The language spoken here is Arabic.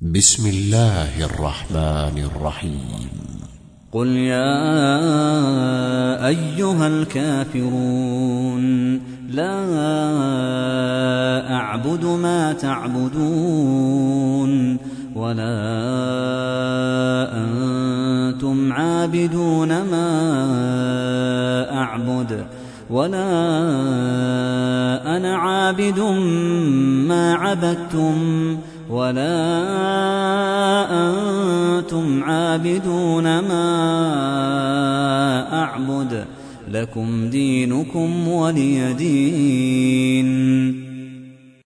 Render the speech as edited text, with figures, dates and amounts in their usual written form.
بسم الله الرحمن الرحيم. قل يا أيها الكافرون لا أعبد ما تعبدون ولا أنتم عابدون ما أعبد ولا أنا عابد ما عبدتم ولا أنتم عابدون ما أعبد لكم دينكم ولي دين.